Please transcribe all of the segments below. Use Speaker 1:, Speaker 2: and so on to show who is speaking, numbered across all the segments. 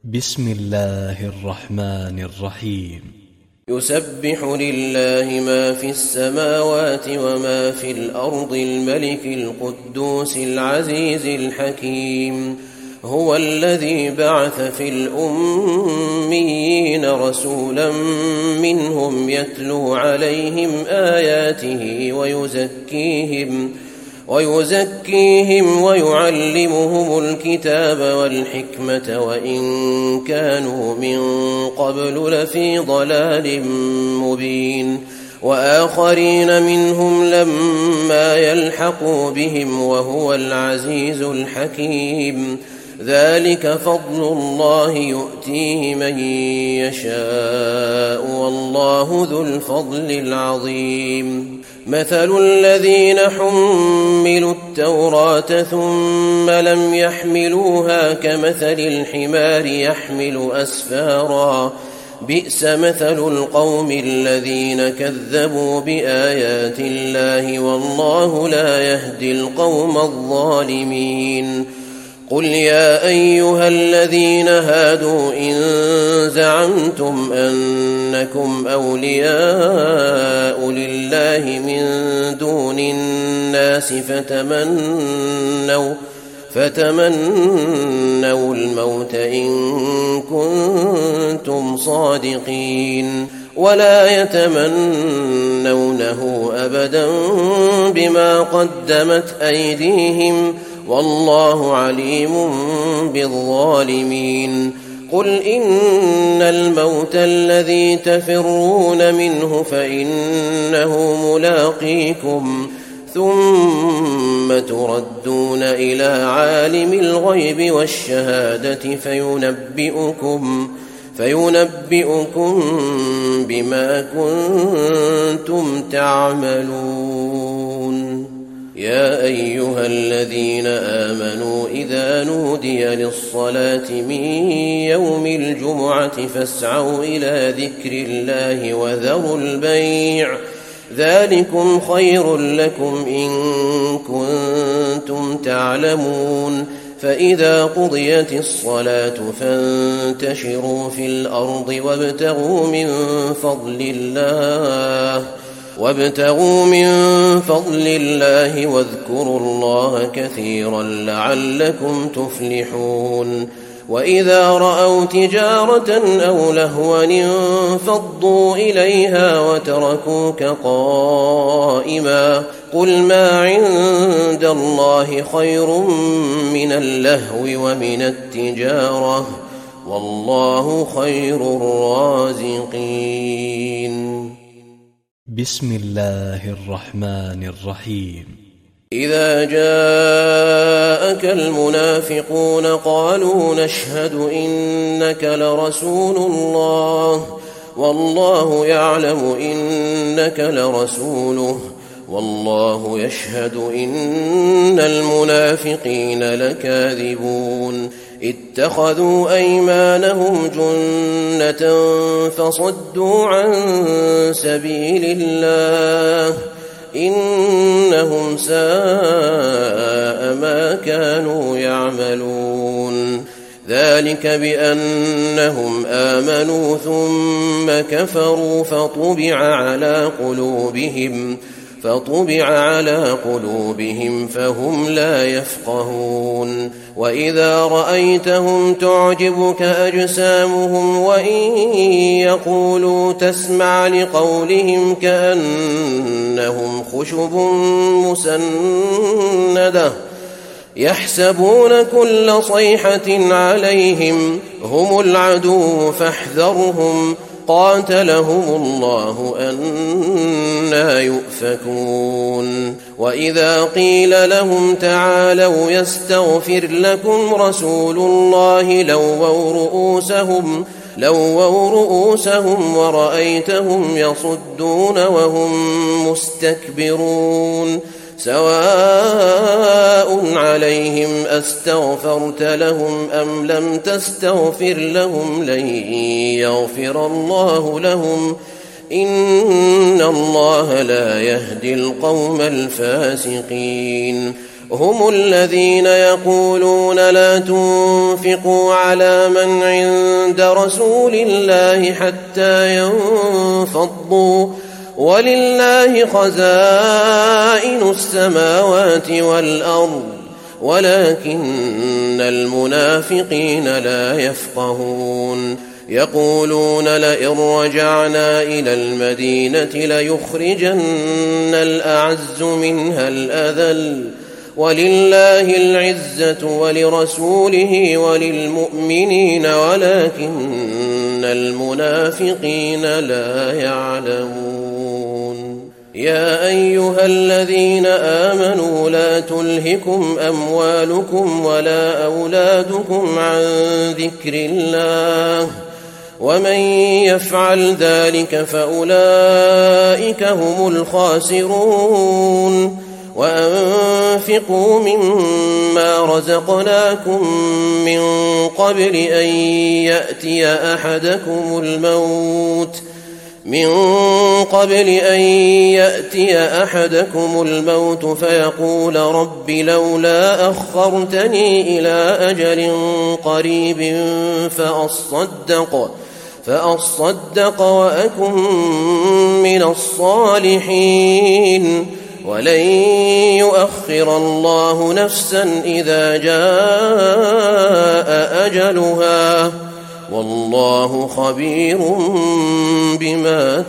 Speaker 1: بسم الله الرحمن الرحيم.
Speaker 2: يسبح لله ما في السماوات وما في الأرض الملك القدوس العزيز الحكيم. هو الذي بعث في الأميين رسولا منهم يتلو عليهم آياته ويزكيهم ويعلمهم الكتاب والحكمة وإن كانوا من قبل لفي ضلال مبين، وآخرين منهم لما يلحقوا بهم وهو العزيز الحكيم. ذلك فضل الله يؤتيه من يشاء والله ذو الفضل العظيم. مثل الذين حملوا التوراة ثم لم يحملوها كمثل الحمار يحمل أسفارا، بئس مثل القوم الذين كذبوا بآيات الله والله لا يهدي القوم الظالمين. قل يا أيها الذين هادوا إن زعمتم أنكم أولياء لله من دون الناس فتمنوا الموت إن كنتم صادقين، ولا يتمنونه أبدا بما قدمت أيديهم والله عليم بالظالمين. قل إن الموت الذي تفرون منه فإنه ملاقيكم ثم تردون إلى عالم الغيب والشهادة فينبئكم بما كنتم تعملون. يا أيها الذين آمنوا إذا نودي للصلاة من يوم الجمعة فاسعوا إلى ذكر الله وذروا البيع، ذلكم خير لكم إن كنتم تعلمون. فإذا قضيت الصلاة فانتشروا في الأرض وابتغوا من فضل الله واذكروا الله كثيرا لعلكم تفلحون. وإذا رأوا تجارة أو لهوا انفضوا إليها وتركوك قائما، قل ما عند الله خير من اللهو ومن التجارة والله خير الرازقين.
Speaker 1: بسم الله الرحمن الرحيم.
Speaker 2: إذا جاءك المنافقون قالوا نشهد إنك لرسول الله والله يعلم إنك لرسوله والله يشهد إن المنافقين لكاذبون. اتخذوا أيمانهم جنة فصدوا عن سبيل الله إنهم ساء ما كانوا يعملون. ذلك بأنهم آمنوا ثم كفروا فطبع على قلوبهم فهم لا يفقهون. وإذا رأيتهم تعجبك أجسامهم وإن يقولوا تسمع لقولهم كأنهم خشب مسندة يحسبون كل صيحة عليهم هم العدو فاحذرهم قاتلهم الله أنى يؤفكون. وإذا قيل لهم تعالوا يستغفر لكم رسول الله لووا رؤوسهم ورأيتهم يصدون وهم مستكبرون. سواء عليهم أستغفرت لهم أم لم تستغفر لهم لن يغفر الله لهم إن الله لا يهدي القوم الفاسقين. هم الذين يقولون لا تنفقوا على من عند رسول الله حتى ينفضوا ولله خزائن السماوات والأرض ولكن المنافقين لا يفقهون يقولون لئن رجعنا إلى المدينة ليخرجن الأعز منها الأذل ولله العزة ولرسوله وللمؤمنين ولكن المنافقين لا يعلمون يا أيها الذين آمنوا لا تلهكم أموالكم ولا أولادكم عن ذكر الله ومن يفعل ذلك فأولئك هم الخاسرون وأنفقوا مما رزقناكم من قبل أن يأتي أحدكم الموت فيقول رب لولا أخرتني إلى أجل قريب فأصدق وأكن من الصالحين ولن يؤخر الله نفسا إذا جاء أجلها والله خبير بما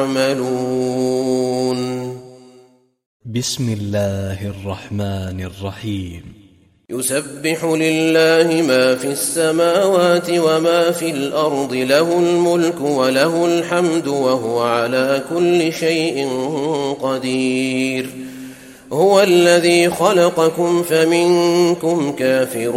Speaker 2: تعملون
Speaker 1: بسم الله الرحمن الرحيم
Speaker 2: يسبح لله ما في السماوات وما في الأرض له الملك وله الحمد وهو على كل شيء قدير هو الذي خلقكم فمنكم كافر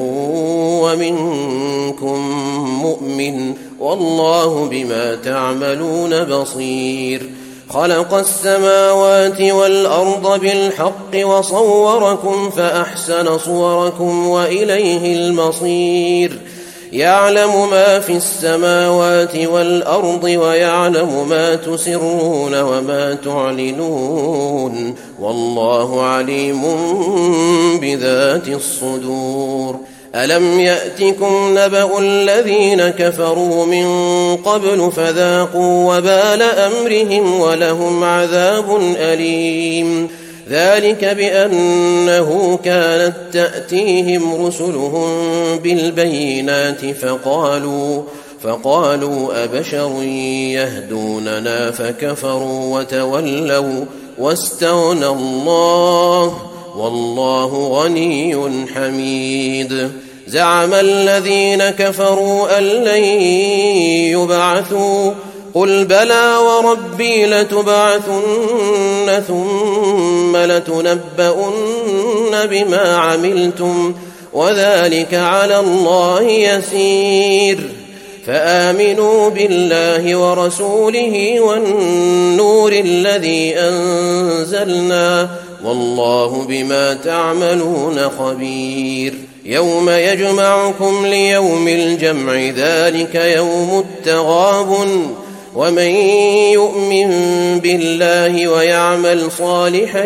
Speaker 2: ومنكم مؤمن والله بما تعملون بصير خلق السماوات والأرض بالحق وصوركم فأحسن صوركم وإليه المصير يعلم ما في السماوات والأرض ويعلم ما تسرون وما تعلنون والله عليم بذات الصدور ألم يأتكم نبأ الذين كفروا من قبل فذاقوا وبال أمرهم ولهم عذاب أليم ذلك بأنه كانت تأتيهم رسلهم بالبينات فقالوا أبشر يهدوننا فكفروا وتولوا واستغنى الله والله غني حميد زعم الذين كفروا أن لن يبعثوا قل بلى وربي لتبعثن ثم لتنبؤن بما عملتم وذلك على الله يسير فآمنوا بالله ورسوله والنور الذي أنزلنا والله بما تعملون خبير يوم يجمعكم ليوم الجمع ذلك يوم التغابن ومن يؤمن بالله ويعمل صالحا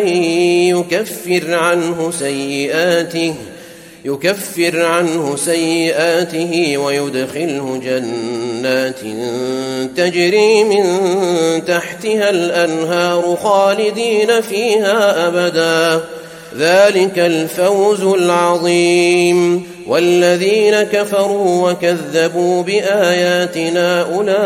Speaker 2: يكفر عنه سيئاته ويدخله جنات تجري من تحتها الأنهار خالدين فيها أبدا ذلك الفوز العظيم والذين كفروا وكذبوا بآياتنا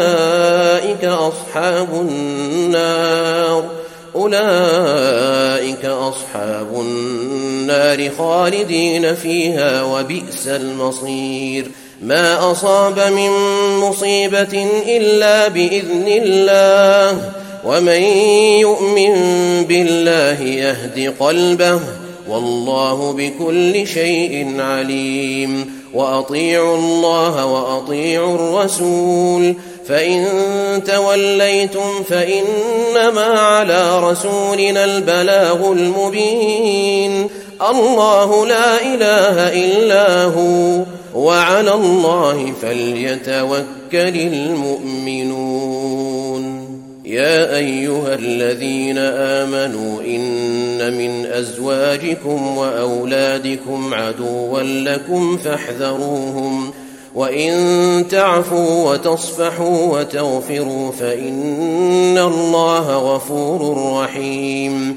Speaker 2: أولئك أصحاب النار خالدين فيها وبئس المصير ما أصاب من مصيبة إلا بإذن الله ومن يؤمن بالله يهد قلبه والله بكل شيء عليم وأطيعوا الله وأطيعوا الرسول فإن توليتم فإنما على رسولنا البلاغ المبين الله لا إله إلا هو وعلى الله فليتوكل المؤمنون يا أيها الذين آمنوا إن من أزواجكم وأولادكم عدوا لكم فاحذروهم وإن تعفوا وتصفحوا وتغفروا فإن الله غفور رحيم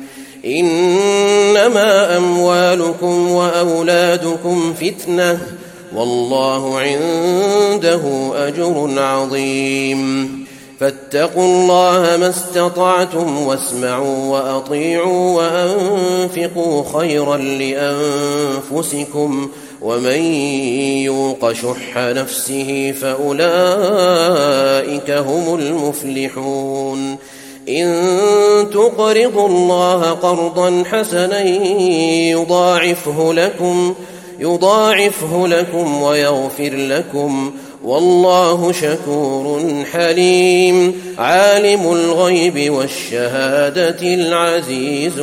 Speaker 2: إنما أموالكم وأولادكم فتنة والله عنده أجر عظيم فاتقوا الله ما استطعتم واسمعوا وأطيعوا وأنفقوا خيرا لأنفسكم ومن يوق شح نفسه فأولئك هم المفلحون إن تقرضوا الله قرضا حسنا يضاعفه لكم ويغفر لكم والله شكور حليم عالم الغيب والشهادة العزيز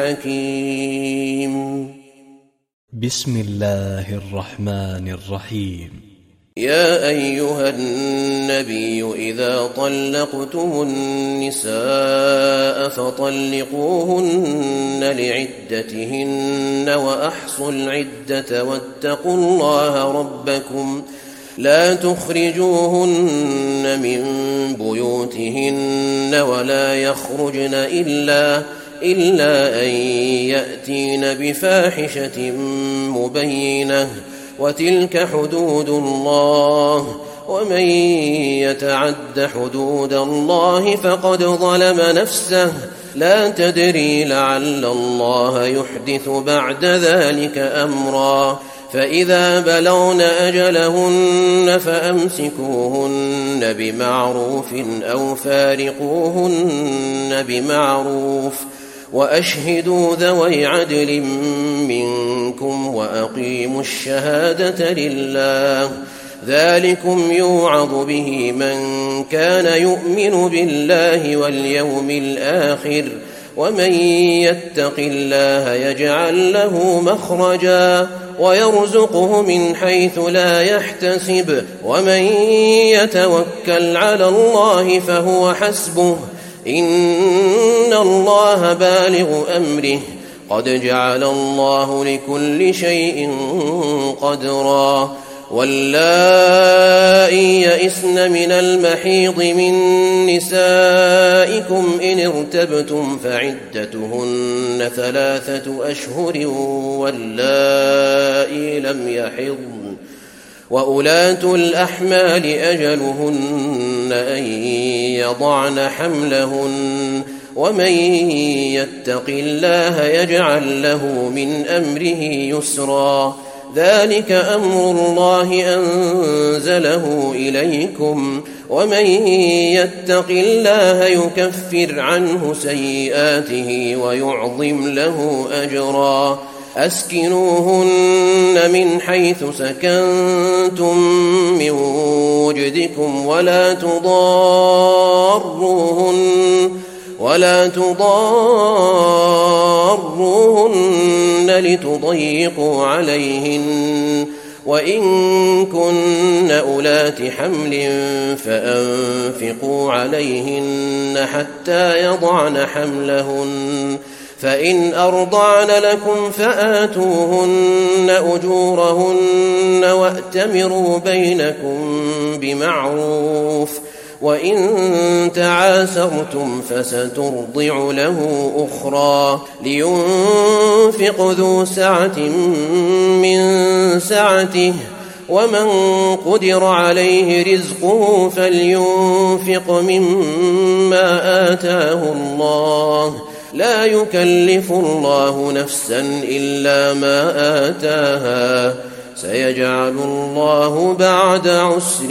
Speaker 2: الحكيم.
Speaker 1: بسم الله الرحمن الرحيم.
Speaker 2: يا أيها النبي إذا طلقتم النساء فطلقوهن لعدتهن وأحصوا العدة واتقوا الله ربكم لا تخرجوهن من بيوتهن ولا يخرجن إلا أن يأتين بفاحشة مبينة وتلك حدود الله ومن يتعد حدود الله فقد ظلم نفسه لا تدري لعل الله يحدث بعد ذلك أمرا فإذا بلغن أجلهن فأمسكوهن بمعروف أو فارقوهن بمعروف وأشهدوا ذوي عدل منكم وأقيموا الشهادة لله ذلكم يوعظ به من كان يؤمن بالله واليوم الآخر ومن يتق الله يجعل له مخرجا ويرزقه من حيث لا يحتسب ومن يتوكل على الله فهو حسبه إن الله بالغ أمره قد جعل الله لكل شيء قدرا واللائي يئسن من المحيض من نسائكم إن ارتبتم فعدتهن 3 أشهر واللائي لم يحضن وأولاة الأحمال أجلهن أن يضعن حملهن ومن يتق الله يجعل له من أمره يسرا ذلك أمر الله أنزله إليكم ومن يتق الله يكفر عنه سيئاته ويعظم له أجرا أسكنوهن من حيث سكنتم من وجدكم ولا تضاروهن لتضيقوا عليهن وإن كن أولات حمل فأنفقوا عليهن حتى يضعن حملهن فإن أرضعن لكم فآتوهن أجورهن وأتمروا بينكم بمعروف وإن تعاسرتم فسترضع له أخرى لينفق ذو سعة من سعته ومن قدر عليه رزقه فلينفق مما آتاه الله لا يكلف الله نفسا إلا ما آتاها سيجعل الله بعد عسر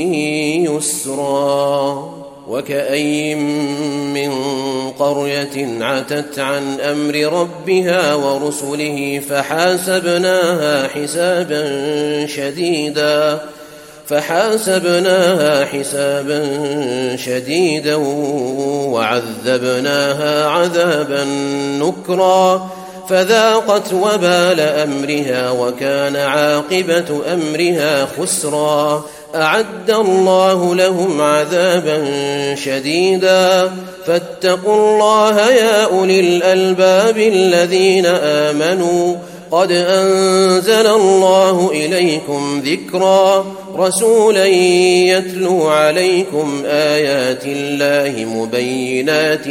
Speaker 2: يسرا وكأي من قرية عتت عن أمر ربها ورسله فحاسبناها حسابا شديدا وعذبناها عذابا نكرا فذاقت وبال أمرها وكان عاقبة أمرها خسرا أعد الله لهم عذابا شديدا فاتقوا الله يا أولي الألباب الذين آمنوا قد أنزل الله إليكم ذكرا رسولا يتلو عليكم آيات الله مبينات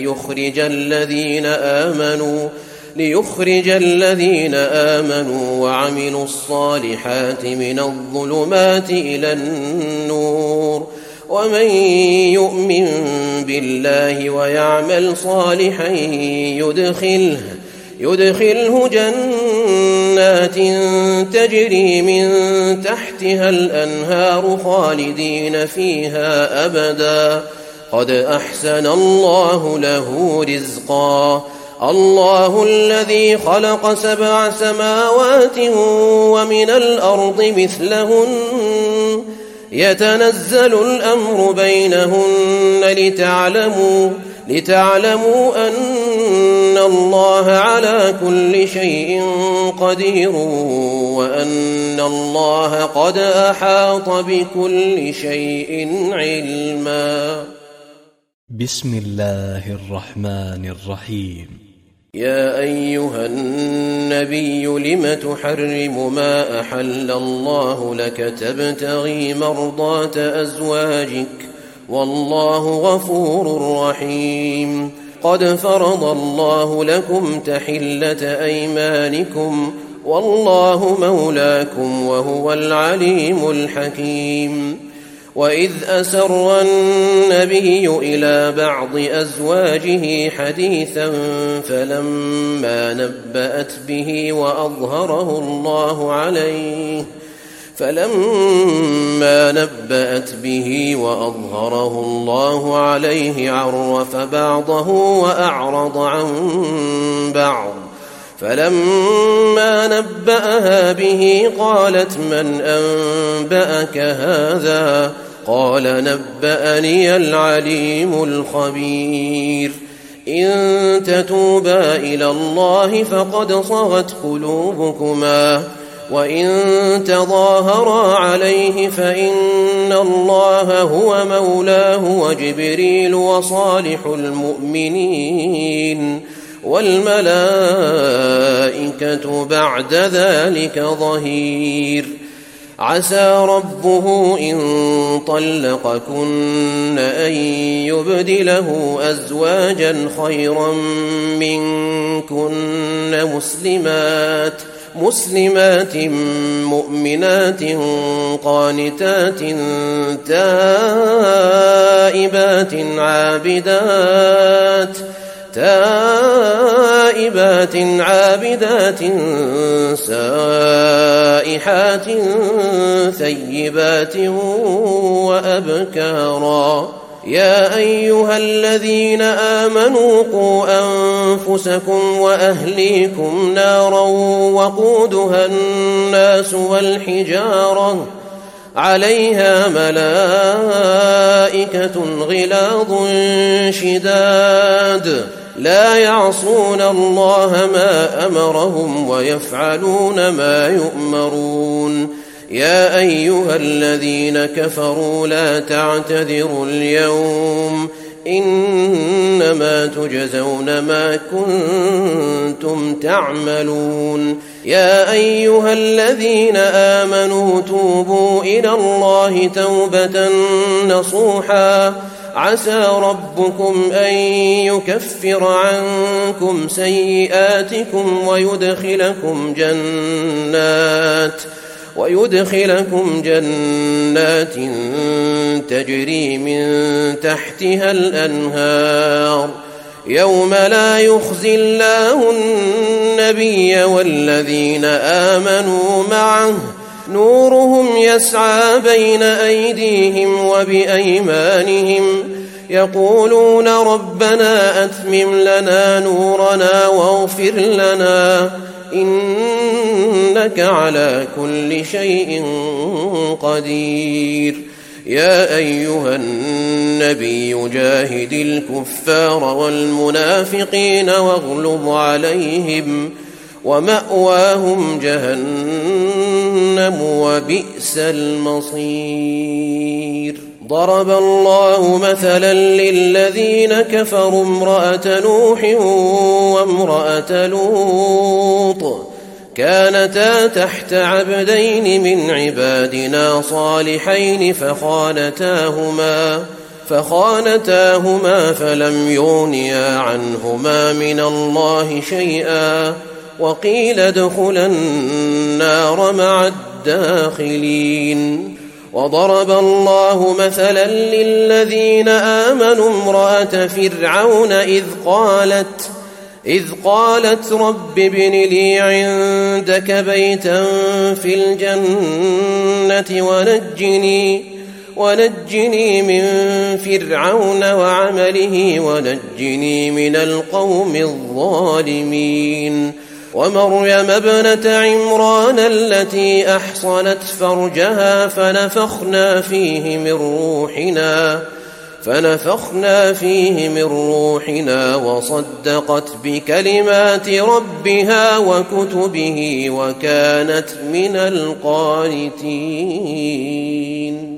Speaker 2: ليخرج الذين آمنوا وعملوا الصالحات من الظلمات إلى النور ومن يؤمن بالله ويعمل صالحا يدخله جنات تجري من تحتها الأنهار خالدين فيها أبدا قد أحسن الله له رزقا الله الذي خلق 7 سماوات ومن الأرض مثلهن يتنزل الأمر بينهن لتعلموا أن الله على كل شيء قدير وأن الله قد أحاط بكل شيء علما.
Speaker 1: بسم الله الرحمن الرحيم.
Speaker 2: يا أيها النبي لم تحرم ما أحل الله لك تبتغي مرضات أزواجك والله غفور رحيم. قد فرض الله لكم تحلة أيمانكم والله مولاكم وهو العليم الحكيم. وإذ أسر النبي إلى بعض أزواجه حديثا فلما نبأت به وأظهره الله عليه عرف بعضه وأعرض عن بعض فلما نبأها به قالت من أنبأك هذا قال نبأني العليم الخبير. إن تتوبا إلى الله فقد صغت قلوبكما وإن تظاهرا عليه فإن الله هو مولاه وجبريل وصالح المؤمنين والملائكة بعد ذلك ظهير. عسى ربه إن طلقكن أن يبدله أزواجا خيرا منكن مسلمات مؤمنات قانتات تائبات عابدات سائحات ثيبات وأبكارا. يا أيها الذين آمنوا قوا أنفسكم وأهليكم نارا وقودها الناس والحجارة عليها ملائكة غلاظ شداد لا يعصون الله ما أمرهم ويفعلون ما يؤمرون. يا أيها الذين كفروا لا تعتذروا اليوم إنما تجزون ما كنتم تعملون. يا أيها الذين آمنوا توبوا إلى الله توبة نصوحا عسى ربكم أن يكفر عنكم سيئاتكم ويدخلكم جنات تجري من تحتها الأنهار يوم لا يخزي الله النبي والذين آمنوا معه نورهم يسعى بين أيديهم وبأيمانهم يقولون ربنا أتمم لنا نورنا واغفر لنا إنك على كل شيء قدير. يا أيها النبي جاهد الكفار والمنافقين واغلظ عليهم ومأواهم جهنم وبئس المصير. ضرب الله مثلا للذين كفروا امرأة نوح وامرأة لوط كانتا تحت عبدين من عبادنا صالحين فخانتاهما فلم يغنيا عنهما من الله شيئا وقيل ادخلا النار مع الداخلين. وضرب الله مثلا للذين آمنوا امرأة فرعون إذ قالت رب ابن لي عندك بيتا في الجنة ونجني من فرعون وعمله ونجني من القوم الظالمين. ومريم ابنة عمران التي أحصنت فرجها فنفخنا فيه من روحنا وصدقت بكلمات ربها وكتبه وكانت من القانتين.